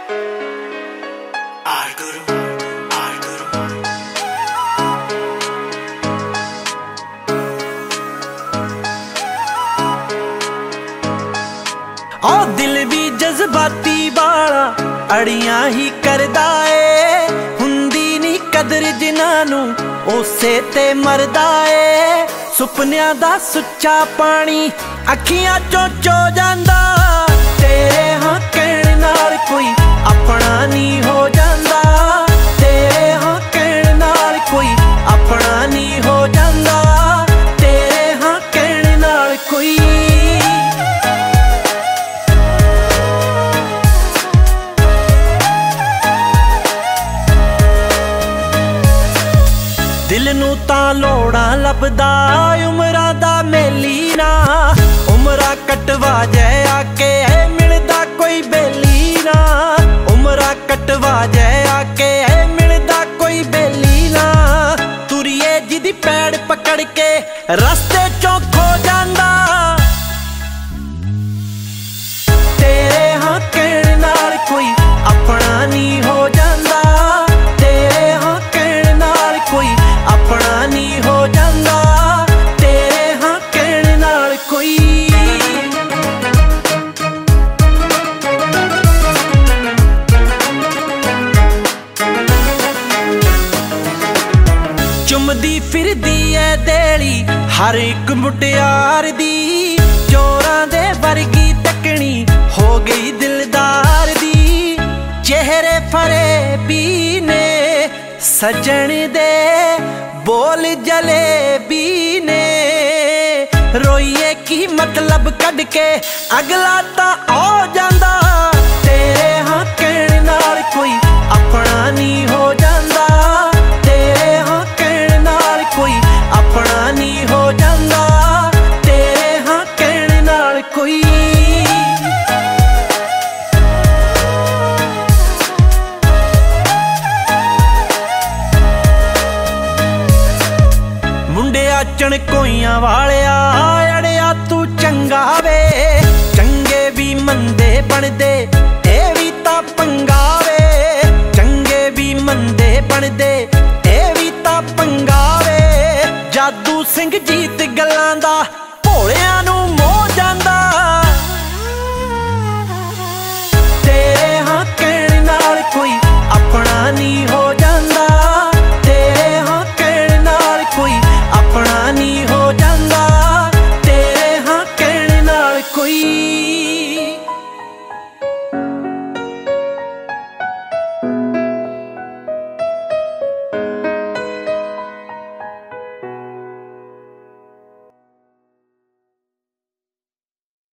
ओ दिल भी जज्बाती वाला अड़ियां ही करदा ए हुंदी नी कदर जिन्हां नूं उसे ते मरदा ए सुपनियां दा सुच्चा पानी अखियां चों चो जांदा तेरे हां कहण नाल कोई अपना नी हो जांदा तेरे हां कहण नाल कोई अपना नी हो जांदा तेरे हां कहण नाल कोई दिल नूं तां लोड़ां लभदा उमरां दा मेली ना उमरां कटवा जै आके मिलदा कोई बेली ना उमरां कटवा जै आके मिलदा कोई बेली ना तुरिए जिदी पैड़ पकड़ के रस्ते चों खो जांदा तेरे हां कहण नाल कोई अपना नी हो जांदा तेरे हां कहण नाल कोई अपना नी हो जांदा तेरे हां कहण नाल कोई चुमदी फिरदी ऐ देली हर एक मुटियार दी चोरां दे वर्गी तकनी हो गई दिलदार दी चेहरे फरे भी ने सजण दे बोल जलेबी ने रोइए की मतलब कढ के अगला ता आ जांदा तेरे हां कहण नाल कोई अपना नी हो जांदा तेरे हां कहण नाल कोई अपना नी हो जांदा तेरे हां कहण नाल कोई मुंडिया चणकोइयां वालिया अड़िया तू चंगा वे चंगे भी मंदे बनदे ए भी तां पंगा वे चंगे भी मंदे बनदे ए भी तां पंगा वे जादू सिंह जी